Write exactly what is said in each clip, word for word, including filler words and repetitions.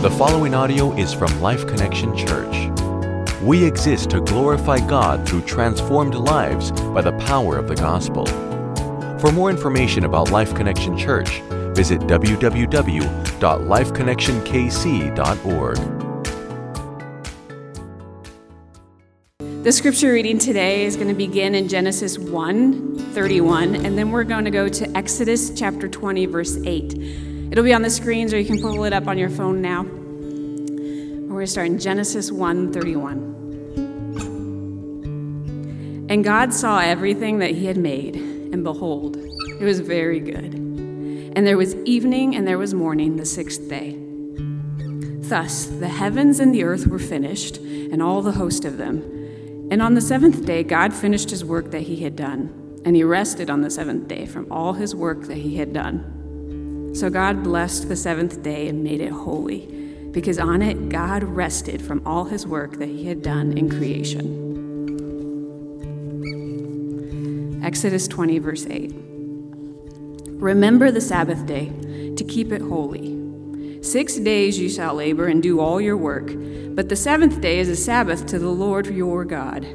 The following audio is from Life Connection Church. We exist to glorify God through transformed lives by the power of the gospel. For more information about Life Connection Church, visit w w w dot life connection k c dot org. The scripture reading today is going to begin in Genesis one thirty-one, and then we're going to go to Exodus chapter twenty, verse eight. It'll be on the screens, or you can pull it up on your phone now. We're going to start in Genesis one thirty-one. And God saw everything that he had made, and behold, it was very good. And there was evening and there was morning the sixth day. Thus the heavens and the earth were finished, and all the host of them. And on the seventh day God finished his work that he had done, and he rested on the seventh day from all his work that he had done. So God blessed the seventh day and made it holy, because on it God rested from all his work that he had done in creation. Exodus twenty, verse eight. Remember the Sabbath day to keep it holy. Six days you shall labor and do all your work, but the seventh day is a Sabbath to the Lord your God.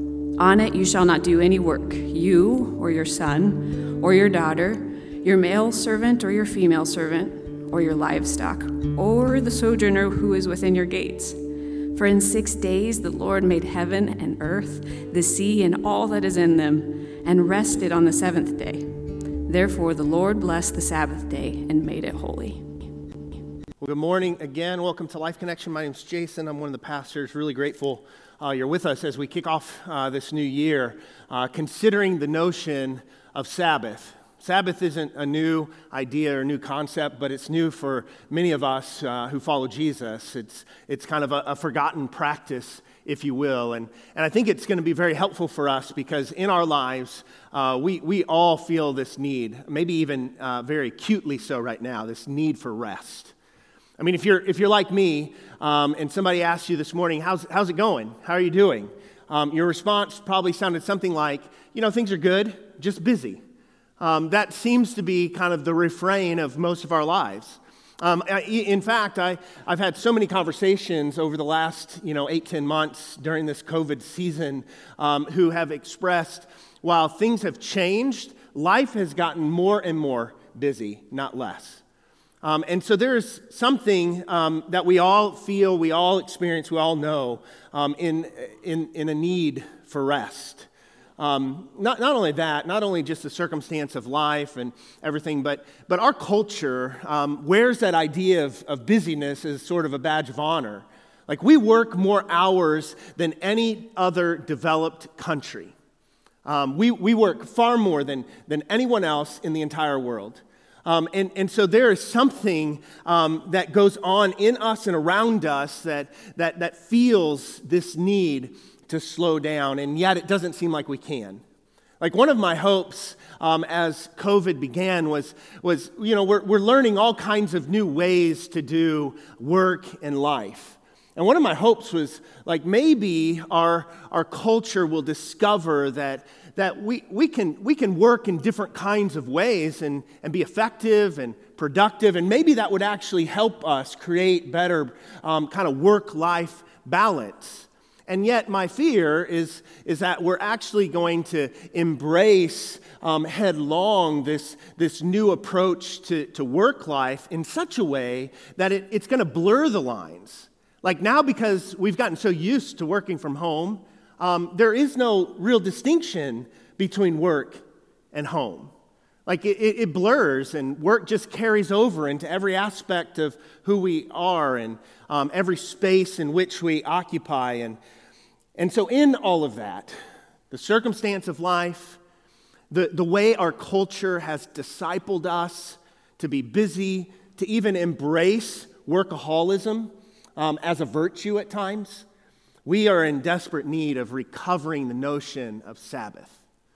On it you shall not do any work, you or your son or your daughter, your male servant or your female servant, or your livestock, or the sojourner who is within your gates. For in six days the Lord made heaven and earth, the sea and all that is in them, and rested on the seventh day. Therefore the Lord blessed the Sabbath day and made it holy. Well, good morning again. Welcome to Life Connection. My name's Jason. I'm one of the pastors. Really grateful uh, you're with us as we kick off uh, this new year, uh, considering the notion of Sabbath. Sabbath isn't a new idea or new concept, but it's new for many of us uh, who follow Jesus. It's it's kind of a, a forgotten practice, if you will. And, and I think it's going to be very helpful for us because in our lives, uh, we, we all feel this need, maybe even uh, very acutely so right now, this need for rest. I mean, if you're if you're like me, um, and somebody asks you this morning, how's how's it going? How are you doing? Um, your response probably sounded something like, you know, things are good, just busy. Um, that seems to be kind of the refrain of most of our lives. Um, in fact, I, I've had so many conversations over the last, you know, eight, ten months during this COVID season um, who have expressed, while things have changed, life has gotten more and more busy, not less. Um, and so there's something um, that we all feel, we all experience, we all know um, in, in, in a need for rest. Um, not, not only that, not only just the circumstance of life and everything, but but our culture um, wears that idea of, of busyness as sort of a badge of honor. Like we work more hours than any other developed country. Um, we, we work far more than, than anyone else in the entire world. Um, and, and so there is something um, that goes on in us and around us that, that, that feels this need to slow down, and yet it doesn't seem like we can. Like one of my hopes um, as COVID began was, was you know, we're, we're learning all kinds of new ways to do work and life. And one of my hopes was like maybe our, our culture will discover that that we, we can we can work in different kinds of ways and, and be effective and productive, and maybe that would actually help us create better um, kind of work-life balance. And yet my fear is, is that we're actually going to embrace um, headlong this, this new approach to, to work life in such a way that it, it's going to blur the lines. Like now, because we've gotten so used to working from home, um, there is no real distinction between work and home. Like it, it blurs, and work just carries over into every aspect of who we are and um, every space in which we occupy. And And so in all of that, the circumstance of life, the, the way our culture has discipled us to be busy, to even embrace workaholism um, as a virtue at times, we are in desperate need of recovering the notion of Sabbath.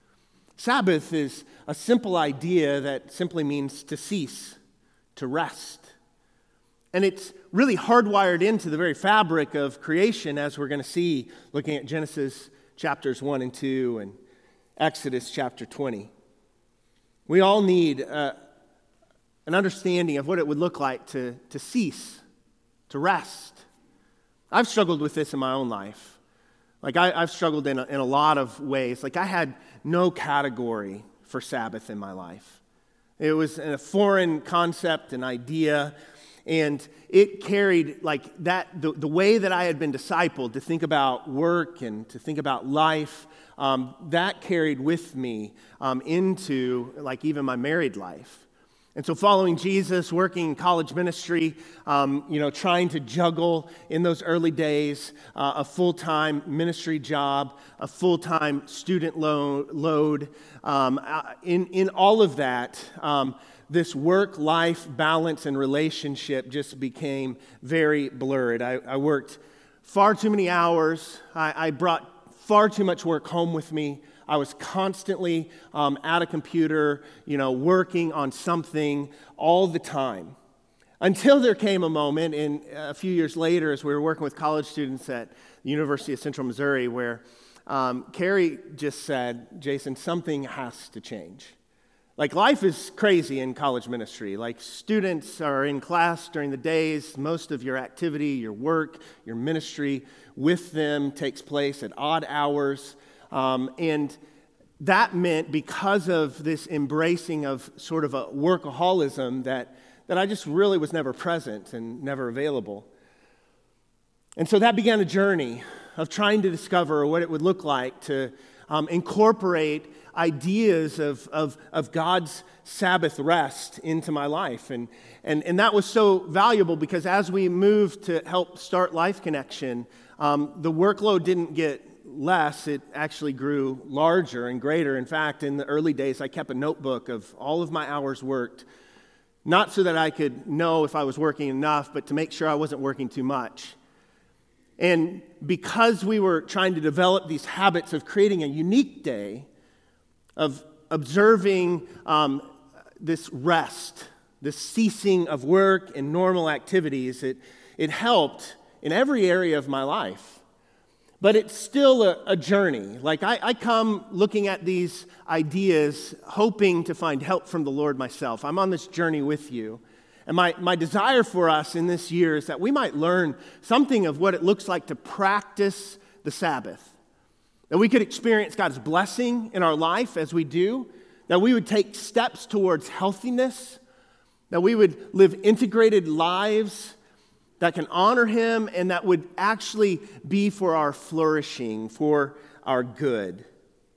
Sabbath is a simple idea that simply means to cease, to rest. And it's really hardwired into the very fabric of creation, as we're going to see looking at Genesis chapters one and two and Exodus chapter twenty. We all need uh, an understanding of what it would look like to, to cease, to rest. I've struggled with this in my own life. Like I, I've struggled in a, in a lot of ways. Like I had no category for Sabbath in my life. It was a foreign concept, an idea, and it carried like that, the, the way that I had been discipled to think about work and to think about life, um, that carried with me um, into like even my married life. And so following Jesus, working in college ministry, um, you know, trying to juggle in those early days uh, a full-time ministry job, a full-time student lo- load, um, in, in all of that, um, this work-life balance and relationship just became very blurred. I, I worked far too many hours. I, I brought far too much work home with me. I was constantly um, at a computer, you know, working on something all the time. Until there came a moment, in a few years later, as we were working with college students at the University of Central Missouri, where um, Carrie just said, Jason, something has to change. Like, life is crazy in college ministry. Like, students are in class during the days. Most of your activity, your work, your ministry with them takes place at odd hours. Um, and that meant, because of this embracing of sort of a workaholism, that, that I just really was never present and never available. And so that began a journey of trying to discover what it would look like to um, incorporate ideas of, of, of God's Sabbath rest into my life. And, and, and that was so valuable because as we moved to help start Life Connection, um, the workload didn't get less, it actually grew larger and greater. In fact, in the early days, I kept a notebook of all of my hours worked, not so that I could know if I was working enough, but to make sure I wasn't working too much. And because we were trying to develop these habits of creating a unique day, of observing um, this rest, this ceasing of work and normal activities, it, it helped in every area of my life. But it's still a, a journey. Like I, I come looking at these ideas, hoping to find help from the Lord myself. I'm on this journey with you. And my, my desire for us in this year is that we might learn something of what it looks like to practice the Sabbath. That we could experience God's blessing in our life as we do. That we would take steps towards healthiness. That we would live integrated lives that can honor Him and that would actually be for our flourishing, for our good.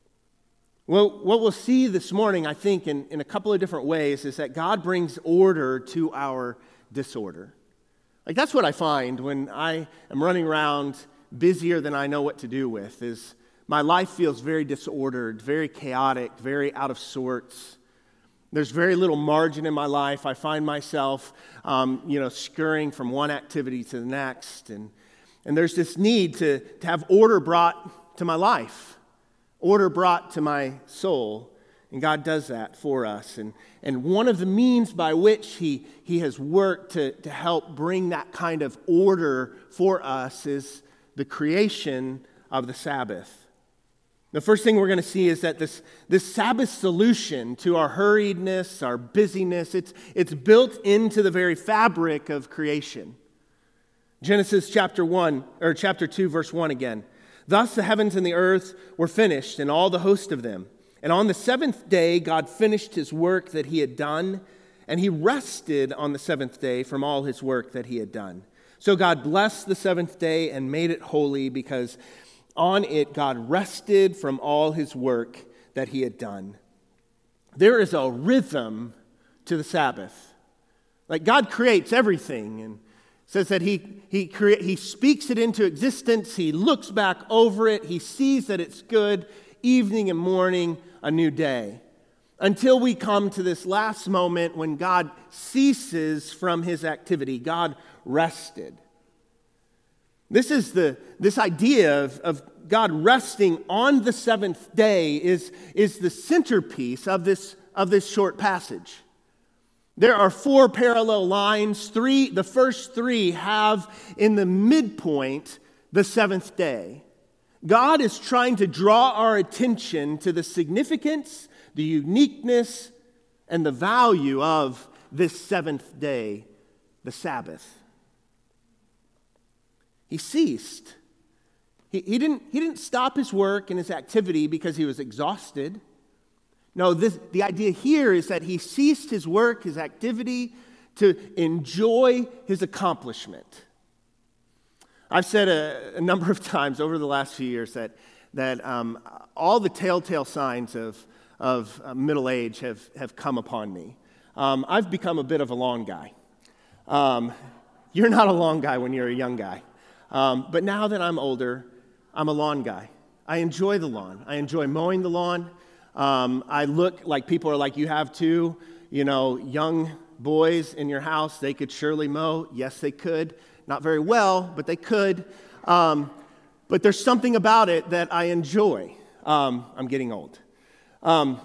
Well, what we'll see this morning, I think, in, in a couple of different ways, is that God brings order to our disorder. Like, that's what I find when I am running around busier than I know what to do with, is my life feels very disordered, very chaotic, very out of sorts. There's very little margin in my life. I find myself, um, you know, scurrying from one activity to the next. And, and there's this need to, to have order brought to my life, order brought to my soul. And God does that for us. And, and one of the means by which he, he has worked to, to help bring that kind of order for us is the creation of the Sabbath. The first thing we're going to see is that this, this Sabbath solution to our hurriedness, our busyness, it's, it's built into the very fabric of creation. Genesis chapter one, or chapter two, verse one again. Thus the heavens and the earth were finished, and all the host of them. And on the seventh day, God finished His work that He had done, and He rested on the seventh day from all His work that He had done. So God blessed the seventh day and made it holy, because on it, God rested from all His work that He had done. There is a rhythm to the Sabbath. Like, God creates everything and says that He he crea- He speaks it into existence. He looks back over it. He sees that it's good. Evening and morning, a new day. Until we come to this last moment when God ceases from His activity. God rested. This is the this idea of, of God resting on the seventh day is, is the centerpiece of this, of this short passage. There are four parallel lines. Three, the first three have in the midpoint the seventh day. God is trying to draw our attention to the significance, the uniqueness, and the value of this seventh day, the Sabbath. He ceased. He, he, didn't, he didn't stop his work and his activity because he was exhausted. No, this, the idea here is that he ceased his work, his activity, to enjoy his accomplishment. I've said a, a number of times over the last few years that, that um, all the telltale signs of, of uh, middle age have, have come upon me. Um, I've become a bit of a lawn guy. Um, you're not a lawn guy when you're a young guy. Um, but now that I'm older, I'm a lawn guy. I enjoy the lawn. I enjoy mowing the lawn. Um, I look like people are like, you have two, you know, young boys in your house. They could surely mow. Yes, they could. Not very well, but they could. Um, but there's something about it that I enjoy. Um, I'm getting old. Um,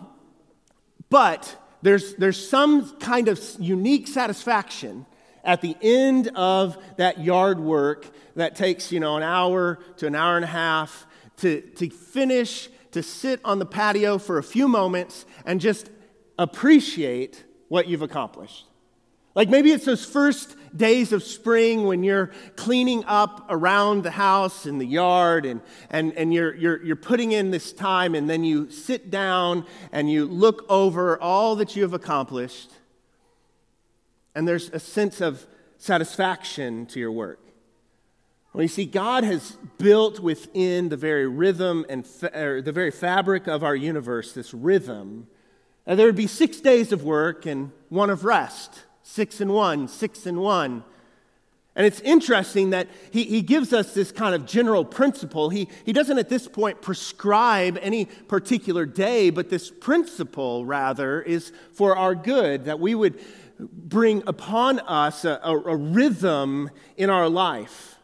but there's there's some kind of unique satisfaction at the end of that yard work that takes, you know, an hour to an hour and a half to, to finish, to sit on the patio for a few moments and just appreciate what you've accomplished. Like maybe it's those first days of spring when you're cleaning up around the house and the yard and, and, and you're, you're, you're putting in this time, and then you sit down and you look over all that you have accomplished, and there's a sense of satisfaction to your work. Well, you see, God has built within the very rhythm and fa- or the very fabric of our universe this rhythm. And there would be six days of work and one of rest. Six and one, six and one. And it's interesting that he, he gives us this kind of general principle. He, he doesn't at this point prescribe any particular day, but this principle, rather, is for our good, that we would bring upon us a, a, a rhythm in our life.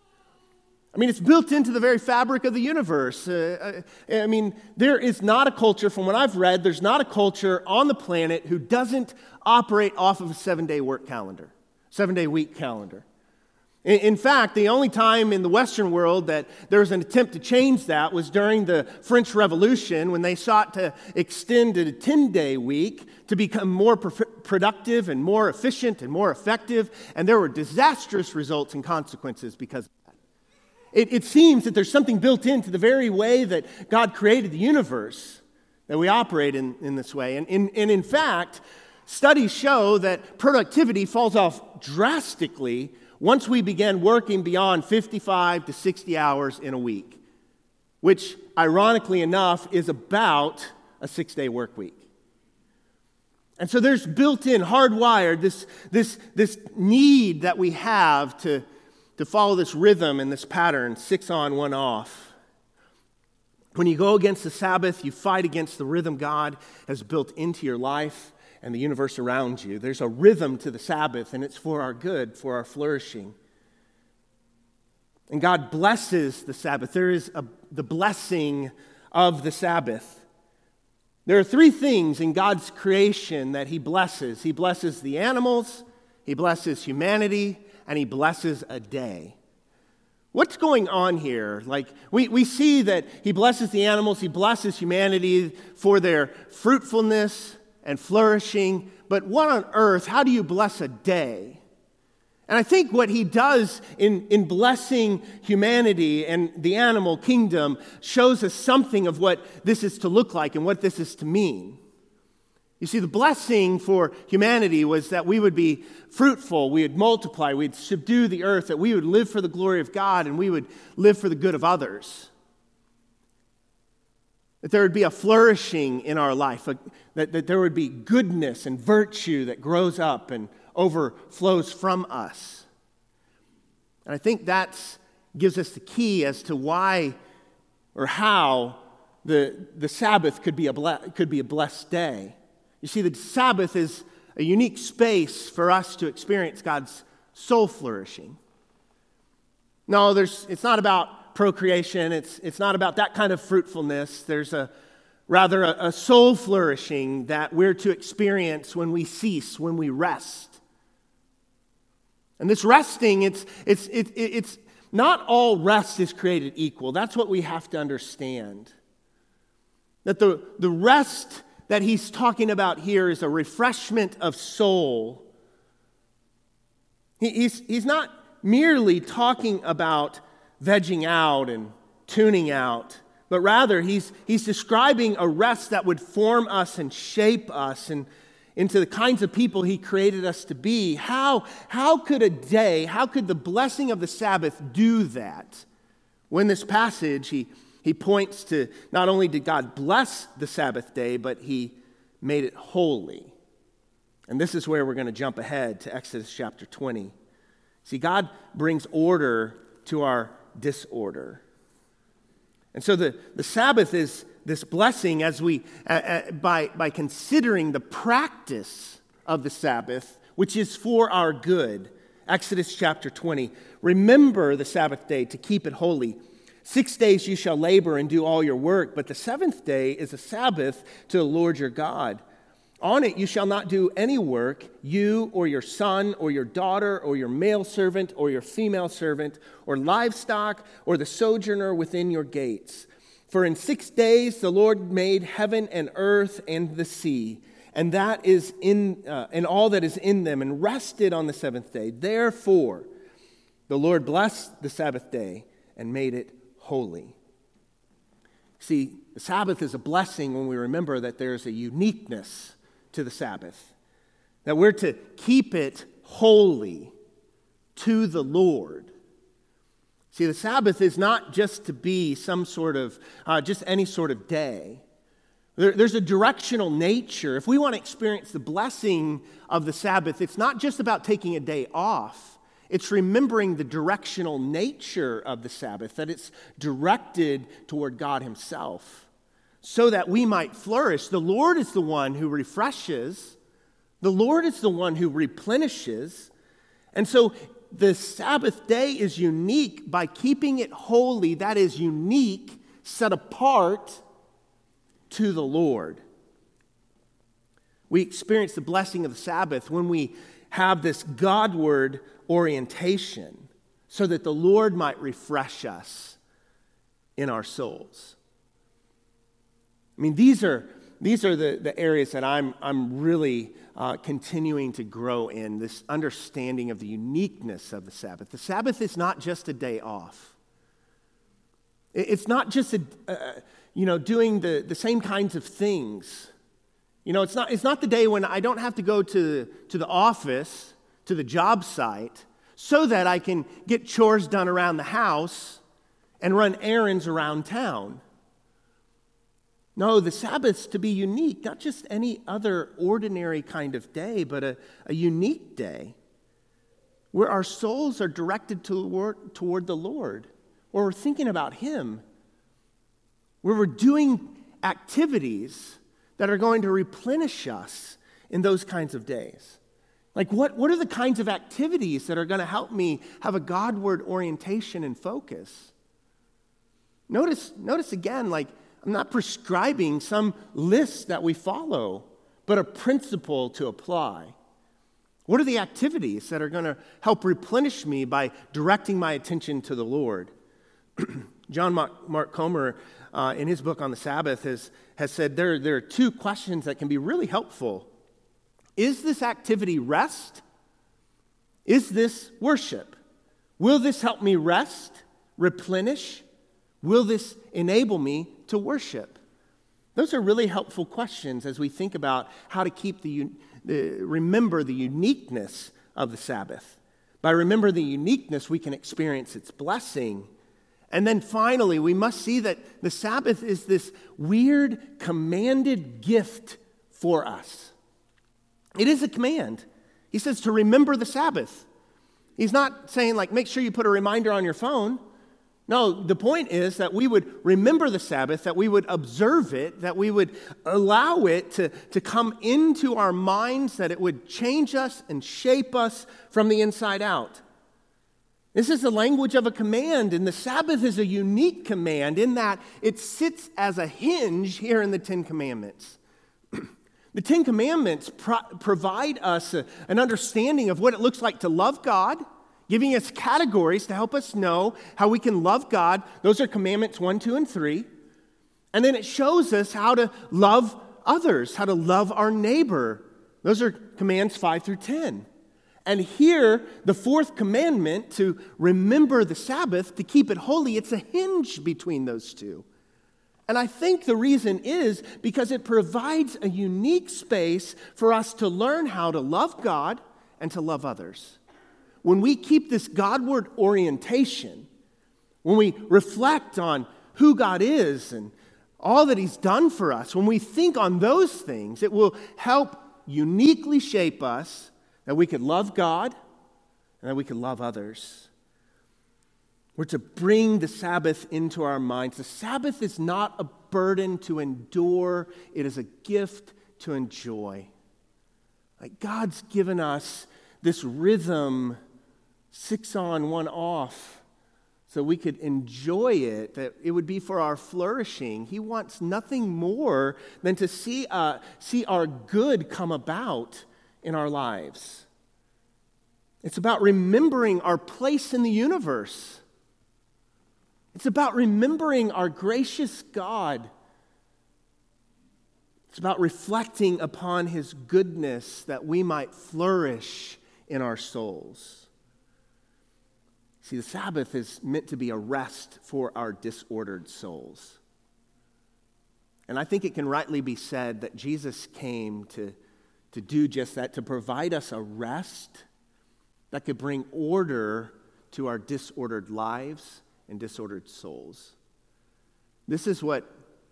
I mean, it's built into the very fabric of the universe. Uh, I, I mean, there is not a culture, from what I've read, there's not a culture on the planet who doesn't operate off of a seven-day work calendar, seven-day week calendar. In, in fact, the only time in the Western world that there was an attempt to change that was during the French Revolution, when they sought to extend a ten-day week to become more pr- productive and more efficient and more effective, and there were disastrous results and consequences because of that. It, it seems that there's something built into the very way that God created the universe that we operate in, in this way. And, and, and in fact, studies show that productivity falls off drastically once we begin working beyond fifty-five to sixty hours in a week, which, ironically enough, is about a six-day work week. And so there's built-in, hardwired, this, this, this need that we have to, to follow this rhythm and this pattern, six on, one off. When you go against the Sabbath, you fight against the rhythm God has built into your life and the universe around you. There's a rhythm to the Sabbath, and it's for our good, for our flourishing. And God blesses the Sabbath. There is a, the blessing of the Sabbath. There are three things in God's creation that He blesses. He blesses the animals, He blesses humanity, and He blesses a day. What's going on here? Like, we, we see that He blesses the animals, He blesses humanity for their fruitfulness and flourishing, but what on earth, how do you bless a day? And I think what He does in, in blessing humanity and the animal kingdom shows us something of what this is to look like and what this is to mean. You see, the blessing for humanity was that we would be fruitful, we would multiply, we'd subdue the earth, that we would live for the glory of God and we would live for the good of others. That there would be a flourishing in our life, a, that, that there would be goodness and virtue that grows up and overflows from us. And I think that gives us the key as to why or how the, the Sabbath could be, a ble- could be a blessed day. You see, the Sabbath is a unique space for us to experience God's soul flourishing. No, there's, it's not about procreation. It's, it's not about that kind of fruitfulness. There's a rather a, a soul flourishing that we're to experience when we cease, when we rest. And this resting, it's, it's, it, it's not all rest is created equal. That's what we have to understand. That the, the rest that he's talking about here is a refreshment of soul. He, he's, he's not merely talking about vegging out and tuning out, but rather he's, he's describing a rest that would form us and shape us and into the kinds of people he created us to be. How, how could a day, how could the blessing of the Sabbath do that? Well, in this passage, he, he points to not only did God bless the Sabbath day, but he made it holy. And this is where we're going to jump ahead to Exodus chapter twenty. See, God brings order to our disorder. And so the, the Sabbath is this blessing as we, uh, uh, by, by considering the practice of the Sabbath, which is for our good. Exodus chapter twenty. Remember the Sabbath day to keep it holy. Six days you shall labor and do all your work, but the seventh day is a Sabbath to the Lord your God. On it you shall not do any work, you or your son or your daughter or your male servant or your female servant or livestock or the sojourner within your gates. For in six days the Lord made heaven and earth and the sea, and that is in uh, and all that is in them, and rested on the seventh day. Therefore the Lord blessed the Sabbath day and made it holy. See, the Sabbath is a blessing when we remember that there's a uniqueness to the Sabbath, that we're to keep it holy to the Lord. See, the Sabbath is not just to be some sort of, uh, just any sort of day. There, there's a directional nature. If we want to experience the blessing of the Sabbath, it's not just about taking a day off. It's remembering the directional nature of the Sabbath, that it's directed toward God himself, so that we might flourish. The Lord is the one who refreshes. The Lord is the one who replenishes. And so the Sabbath day is unique by keeping it holy. That is unique, set apart to the Lord. We experience the blessing of the Sabbath when we have this Godward orientation so that the Lord might refresh us in our souls. I mean, these are these are the, the areas that I'm I'm really uh, continuing to grow in, this understanding of the uniqueness of the Sabbath. The Sabbath is not just a day off. It's not just a, uh, you know doing the, the same kinds of things. You know, it's not it's not the day when I don't have to go to to the office, to the job site, so that I can get chores done around the house and run errands around town. No, the Sabbath's to be unique, not just any other ordinary kind of day, but a, a unique day where our souls are directed toward, toward the Lord, where we're thinking about him, where we're doing activities that are going to replenish us in those kinds of days. Like what, what are the kinds of activities that are going to help me have a Godward orientation and focus? Notice, notice again, like, I'm not prescribing some list that we follow, but a principle to apply. What are the activities that are going to help replenish me by directing my attention to the Lord? John Mark Comer, uh, in his book on the Sabbath, has, has said there, there are two questions that can be really helpful. Is this activity rest? Is this worship? Will this help me rest, replenish? Will this enable me to worship? Those are really helpful questions as we think about how to keep the, the remember the uniqueness of the Sabbath. By remembering the uniqueness, we can experience its blessing. And then finally, we must see that the Sabbath is this weird commanded gift for us. It is a command. He says to remember the Sabbath. He's not saying, like, make sure you put a reminder on your phone. No, the point is that we would remember the Sabbath, that we would observe it, that we would allow it to, to come into our minds, that it would change us and shape us from the inside out. This is the language of a command, and the Sabbath is a unique command in that it sits as a hinge here in the Ten Commandments. The Ten Commandments pro- provide us a, an understanding of what it looks like to love God, giving us categories to help us know how we can love God. Those are commandments one, two, and three. And then it shows us how to love others, how to love our neighbor. Those are commands five through ten. And here, the fourth commandment to remember the Sabbath, to keep it holy, it's a hinge between those two. And I think the reason is because it provides a unique space for us to learn how to love God and to love others. When we keep this Godward orientation, when we reflect on who God is and all that He's done for us, when we think on those things, it will help uniquely shape us that we could love God and that we could love others. We're to bring the Sabbath into our minds. The Sabbath is not a burden to endure. It is a gift to enjoy. Like God's given us this rhythm, six on, one off, so we could enjoy it, that it would be for our flourishing. He wants nothing more than to see, uh, see our good come about in our lives. It's about remembering our place in the universe. It's about remembering our gracious God. It's about reflecting upon His goodness that we might flourish in our souls. See, the Sabbath is meant to be a rest for our disordered souls. And I think it can rightly be said that Jesus came to, to do just that, to provide us a rest that could bring order to our disordered lives and disordered souls. This is what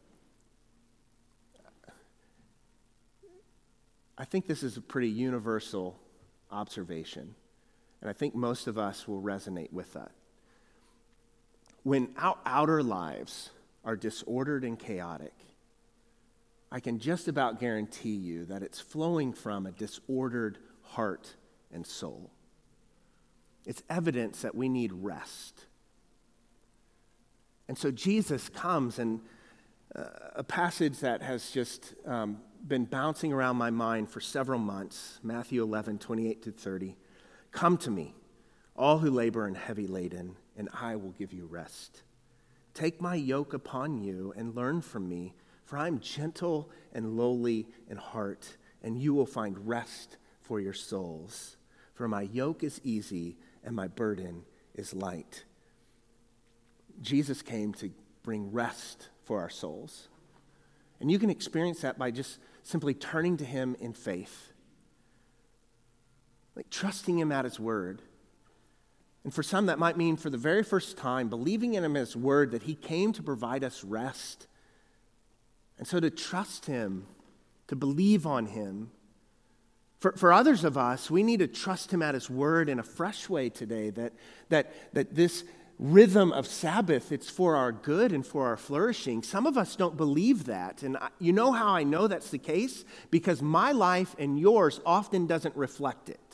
I think this is a pretty universal observation, and I think most of us will resonate with that. When our outer lives are disordered and chaotic, I can just about guarantee you that it's flowing from a disordered heart and soul. It's evidence that we need rest. And so Jesus comes, and uh, a passage that has just um, been bouncing around my mind for several months, Matthew eleven, twenty-eight to thirty. Come to me, all who labor and heavy laden, and I will give you rest. Take my yoke upon you and learn from me, for I am gentle and lowly in heart, and you will find rest for your souls. For my yoke is easy and my burden is light. Jesus came to bring rest for our souls. And you can experience that by just simply turning to Him in faith. Like trusting Him at His word. And for some, that might mean for the very first time, believing in Him as word that He came to provide us rest. And so to trust Him, to believe on Him. For, for others of us, we need to trust Him at His word in a fresh way today, that, that, that this rhythm of Sabbath, it's for our good and for our flourishing. Some of us don't believe that. And I, you know how I know that's the case? Because my life and yours often doesn't reflect it.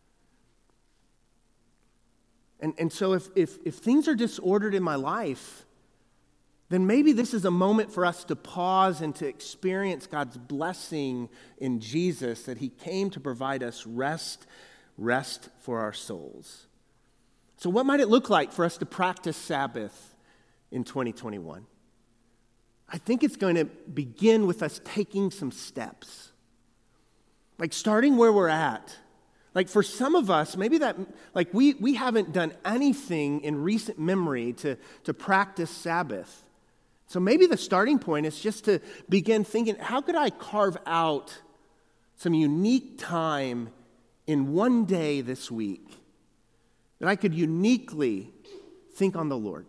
And, and so if, if, if things are disordered in my life, then maybe this is a moment for us to pause and to experience God's blessing in Jesus, that He came to provide us rest, rest for our souls. So what might it look like for us to practice Sabbath in twenty twenty-one? I think it's going to begin with us taking some steps. Like starting where we're at. Like for some of us, maybe that, like we, we haven't done anything in recent memory to, to practice Sabbath. So maybe the starting point is just to begin thinking, how could I carve out some unique time in one day this week that I could uniquely think on the Lord?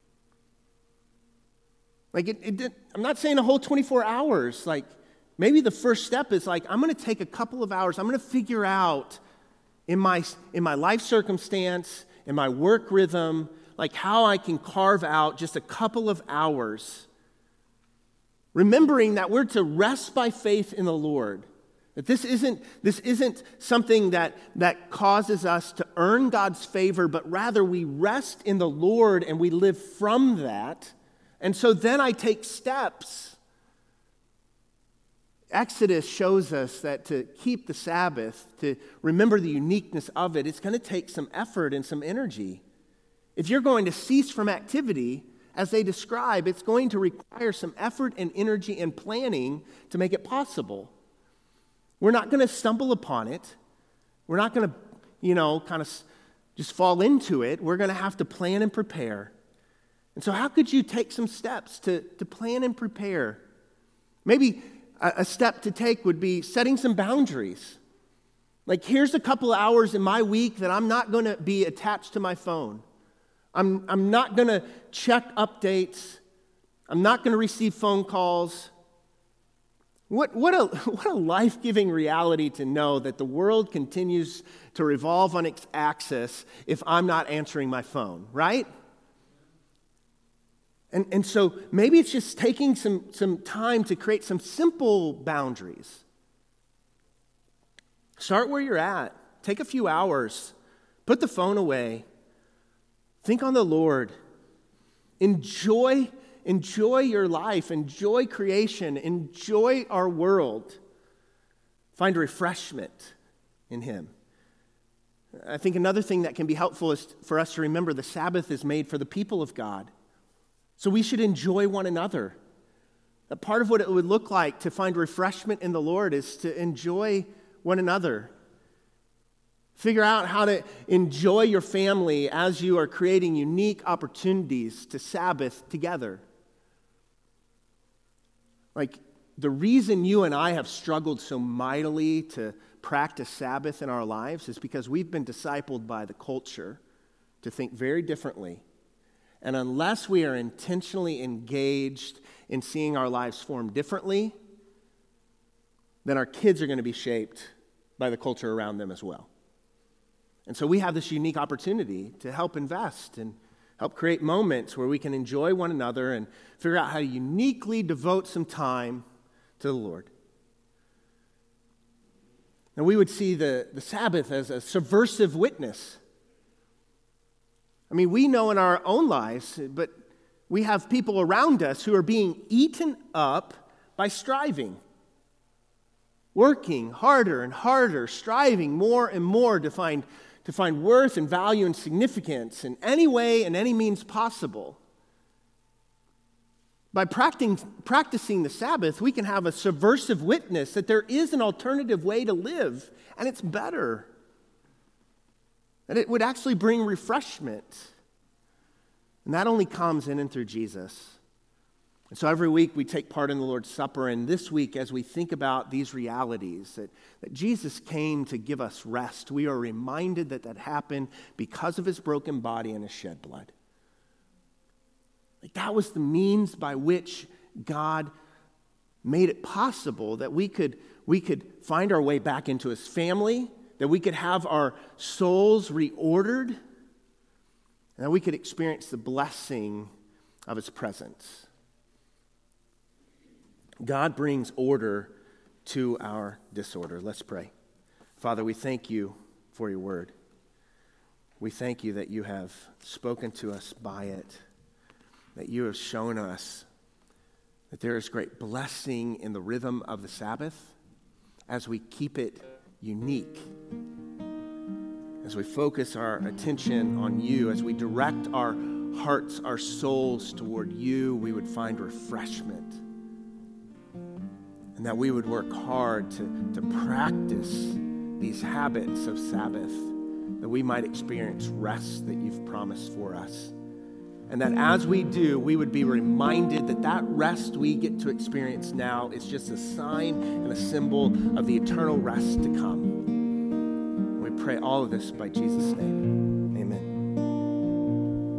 Like it, it did, I'm not saying a whole twenty-four hours. Like maybe the first step is like, I'm going to take a couple of hours. I'm going to figure out in my, in my life circumstance, in my work rhythm, like how I can carve out just a couple of hours, remembering that we're to rest by faith in the Lord. That this isn't, this isn't something that, that causes us to earn God's favor, but rather we rest in the Lord and we live from that. And so then I take steps. Exodus shows us that to keep the Sabbath, to remember the uniqueness of it, it's going to take some effort and some energy. If you're going to cease from activity, as they describe, it's going to require some effort and energy and planning to make it possible. We're not going to stumble upon it. We're not going to you know, kind of just fall into it. We're going to have to plan and prepare. And so how could you take some steps to, to plan and prepare? Maybe a, a step to take would be setting some boundaries. Like, here's a couple of hours in my week that I'm not going to be attached to my phone. I'm, I'm not going to check updates. I'm not going to receive phone calls. What, what a, what a life-giving reality to know that the world continues to revolve on its axis if I'm not answering my phone, right? And, and so maybe it's just taking some, some time to create some simple boundaries. Start where you're at. Take a few hours. Put the phone away. Think on the Lord. Enjoy, enjoy your life. Enjoy creation. Enjoy our world. Find refreshment in Him. I think another thing that can be helpful is for us to remember the Sabbath is made for the people of God. So we should enjoy one another. A part of what it would look like to find refreshment in the Lord is to enjoy one another. Figure out how to enjoy your family as you are creating unique opportunities to Sabbath together. Like, the reason you and I have struggled so mightily to practice Sabbath in our lives is because we've been discipled by the culture to think very differently. And unless we are intentionally engaged in seeing our lives form differently, then our kids are going to be shaped by the culture around them as well. And so we have this unique opportunity to help invest and help create moments where we can enjoy one another and figure out how to uniquely devote some time to the Lord. And we would see the, the Sabbath as a subversive witness. I mean, we know in our own lives, but we have people around us who are being eaten up by striving. Working harder and harder, striving more and more to find, to find worth and value and significance in any way and any means possible. By practicing, practicing the Sabbath, we can have a subversive witness that there is an alternative way to live, and it's better. That it would actually bring refreshment. And that only comes in and through Jesus. And so every week we take part in the Lord's Supper, and this week as we think about these realities, that, that Jesus came to give us rest, we are reminded that that happened because of His broken body and His shed blood. Like, that was the means by which God made it possible that we could, we could find our way back into His family, that we could have our souls reordered, and that we could experience the blessing of His presence. God brings order to our disorder. Let's pray. Father, we thank You for Your word. We thank You that You have spoken to us by it, that You have shown us that there is great blessing in the rhythm of the Sabbath as we keep it unique, as we focus our attention on You, as we direct our hearts, our souls toward You, we would find refreshment. And that we would work hard to, to practice these habits of Sabbath, that we might experience rest that You've promised for us. And that as we do, we would be reminded that that rest we get to experience now is just a sign and a symbol of the eternal rest to come. We pray all of this by Jesus' name.